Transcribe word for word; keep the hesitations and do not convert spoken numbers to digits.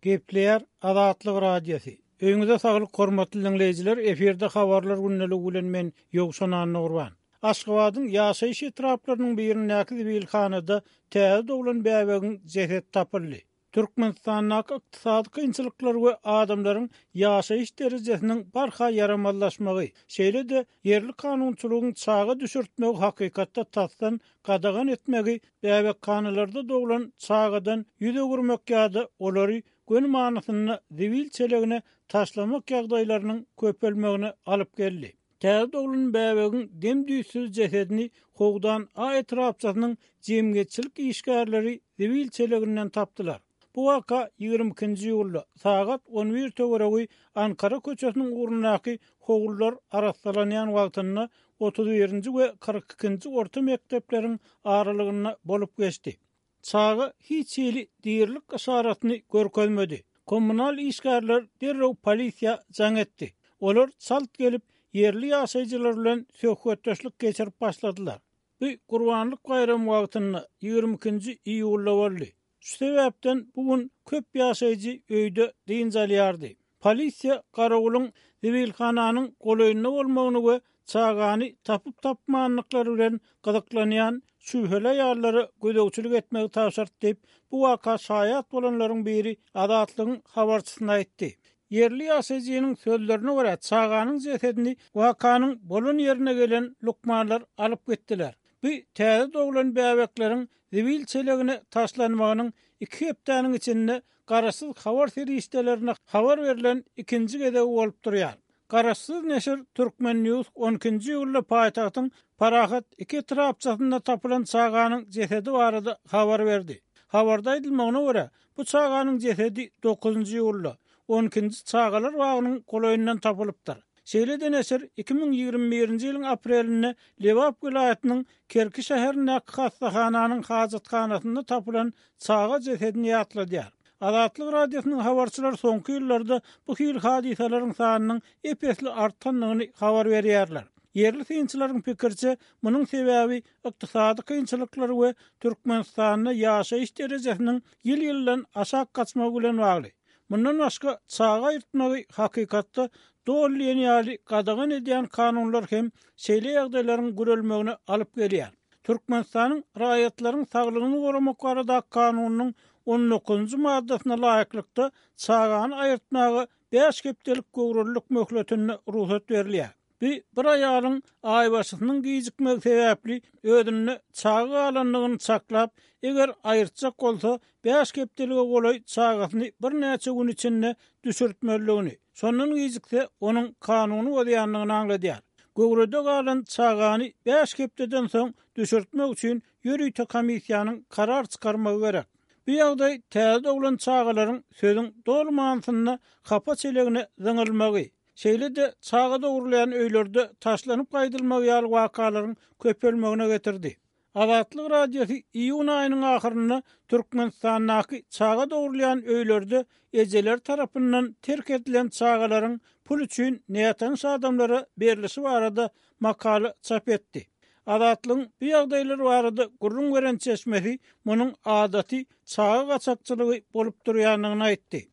Gepleyer Azatlyk Radiosu. Öňüňizde saglyk hormatly dinleýijiler, eferde habarlar günnälik bilen men Ýogşan Nurwan. Aşgabatyň ýaşaýyş etraplarynyň birindäki zibilhanada täze doglan bäwegiň jeset tapyldy. Türkmenistanyň ykdysady kynçylyklary we adamlaryň ýaşaýyş derejesiniň barha yaramazlaşmagy, şeýle-de yerli kanunçylygyň çağa düşürtmegi hakykatda tasdan gadagan etmegi bäwek kanalarda doglan çağadan ýüze gürmek ýa-da olary gün manasyny zibil çelegine taşlamak ýagdaýlarynyň köpelmegine alyp geldi. Täze doglan bäwegiň demdüýsüz jesedini howdan a etrapçynyň jemgyetçilik işgärleri zibil çeleginden tapdylar. Bu waka ýygrimi ikinji ýylda sagat on bir töweregi Ankara köçesiniň urundaky howullar araslanýan wagtyna otuz birinji we kırk ikinji orta mektepleriň aralygyna bolup geçdi. Çağı hiç ýeli diýerlik aşaratyny görkezmedi. Kommunal işgärler derrew polisiýa jaň etdi. Olar salt gelip yerli ýaşaýjylar bilen söhbetdeşlik geçirip başladylar. Bu Gurbanlyk bayramy wagtyna ýygrimi ikinji iýulda boldy. Şu sebäpden bugün köp ýaşaýjy öýde diňjalýardy. Polisiýa garagulyň zibilhananyň golaýyny bolmagyny we çağany tapyp tapmanlyklary bilen gyzyklanýan şüpheli ýarlary gözegçilik etmegi taşart diýip bu waka şaýat bolanlaryň biri Azatlygyň habarçysyna aýtdy. Yerli ýaşaýjynyň sözlerine görä çağanyň jesedini wakanyň bolan ýerine gelen lukmanlar alyp getdiler. Bu täze doglan bäwekleriň zibil çelegine taşlanmagynyň iki hepdeniň içinde garasyz habar serişdelerine habar verilen ikinji gede bolup durýar. Garasyz neşir Türkmen News on ikinji ýylda paýtagtyň Parahat iki etrapçysynda tapylan çağanyň jesedi barada habar berdi. Habarda aýdylmagyna görä bu çağanyň jesedi dokuzunji ýylda on ikinji çağalar wagynyň golaýyndan tapylypdyr. Şeýle-de neşir iki ming ýygrimi birinji ýylyň aprelinde Lewap vilayatynyň Kerki şäherindäki hastahananyň hajathanasynda tapylan çağa jesedini ýatladýar. Azatlyk radiosynyň habarçylar soňky ýyllarda bu hil hadisalaryň sanynyň epesli artganlygyny habar berýärler. Yerli synçylaryň pikirçe, munyň sebäbi ykdysady kynçylyklar we Türkmenistanyň ýaşaýyş derejesiniň ýyl-ýyldan aşak gaçmagy bilen bagly. Mundan başga çağa ýyrtmagy hakykatda dolýan ýaly gadagan edýän kanunlar hem şeýle ýagdaýlaryň görelmegine alyp gelýär. Türkmenistanyň raýatlaryň saglygyny goramak barada kanunyň on dokuzunji maddasyna laýyklykda çağany aýyrtmagy beş hepdelik gowruluk möhletine ruhsat berilýär. Bu bir aýalyň aýbaşynyň gijikmegi sebäpli özüni çağa alanlygyny saklap, eger aýyrtjak bolsa beş hepdelige golaý çağasyny bir näçe gün içinde düşürtmeligini. Sonun gijikse onuň kanuny ödýänligini aňladýar. Gowrada galan çağany beş hepdeden soň düşürtmek üçin ýürüýte komissiýanyň karar çykarmagy gerek. Bu ýagdaý täze doglan çağalaryň sözüň dolmanyny hapa çelegine zyňylmagy. Şeýle-de çağada urulayan öýlerde taşlanyp gaýdylmagy ýaly wakalaryň köpelmegine getirdi. Azatlyk radiosu iýun aýynyň ahyryna Türkmenistanyň çağada urulayan öýlerde ejeler tarapyndan terk edilen çağalaryň pul üçin näýatan adamlara berilişi barada makala çap etdi. Azatlyň bu ýagdaýlar barada gurrun gören çeşmesi munyň adaty çağa gaçakçylygy bolup durýanlygyny aýtdy.